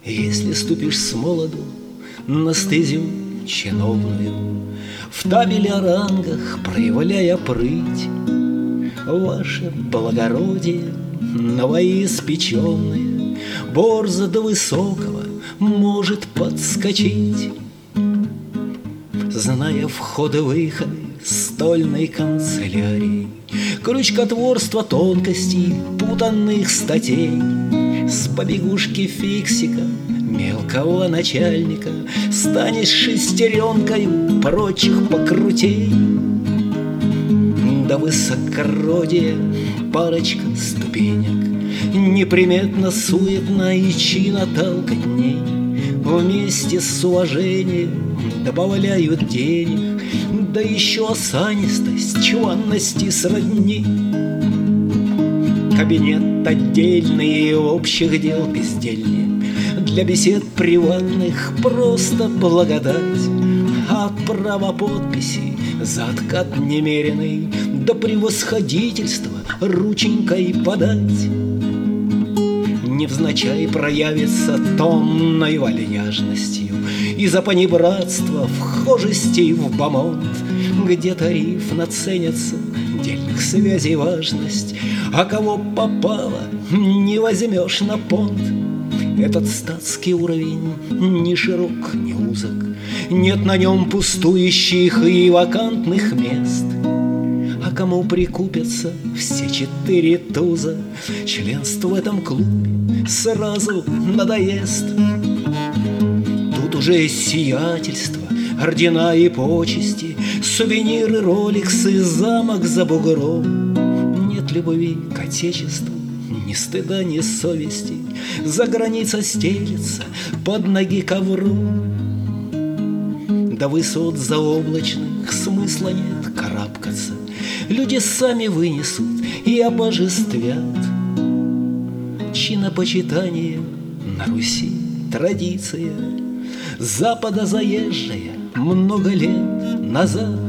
Если ступишь с молоду на стезю чиновную, в табеле о рангах проявляя прыть, ваше благородие новоиспеченное борзо до высокого может подскочить, зная входы-выходы стольной канцелярии, крючкотворство тонкостей путанных статей. С побегушки фиксика мелкого начальника станешь шестеренкою прочих покрутей. До высокородия парочка ступенек, неприметно, суетно и чинно толкотней. Вместе с уважением добавляют денег, да еще осанистость, чванности сродни. Кабинет отдельный и общих дел бездельник, для бесед приватных просто благодать. От права подписи за откат немеренный до превосходительства рученькой подать. Невзначай проявится томной вальяжностью и за понебратства вхожестей в бомонд, где тариф наценится дельных связей важность, а кого попало не возьмешь на понт. Этот статский уровень ни широк, ни узок, нет на нем пустующих и вакантных мест. А кому прикупятся все 4 туза, членство в этом клубе сразу надоест. Тут уже сиятельство, ордена и почести, сувениры, роликсы, замок за бугром. Нет любви к отечеству, ни стыда, ни совести, за граница стелется под ноги ковром. До высот заоблачных смысла нет карабкаться, люди сами вынесут и обожествят. Чинопочитание на Руси традиция, Запада заезжая много лет назад.